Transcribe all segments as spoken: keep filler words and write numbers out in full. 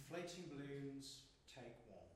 Inflating balloons, take one.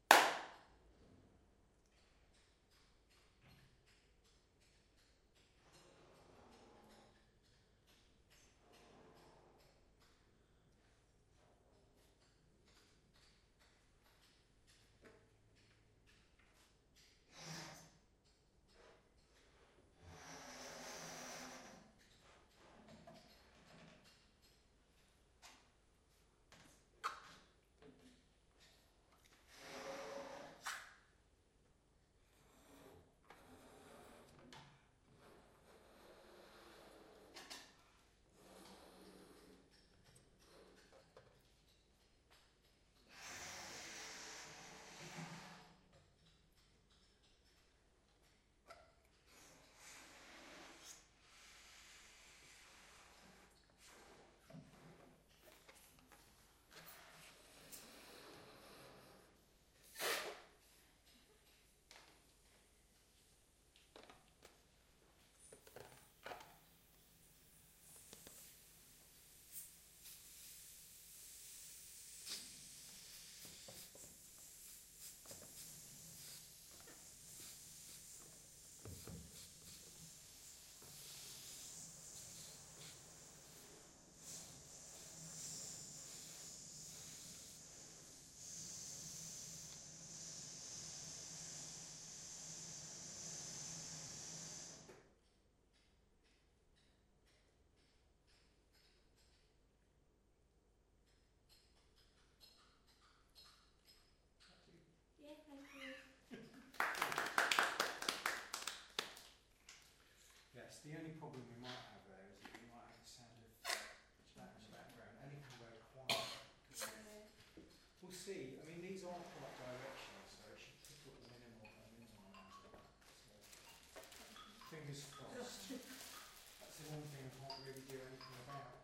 Yeah, thank you. Yes, the only problem we might have there is that we might have the sound of that in the background. Anything very quiet. Yeah. We'll see. I mean, these are quite directional, so it should pick up the minimal and minimal amount of that. So, fingers crossed. That's the one thing I can't really do anything about.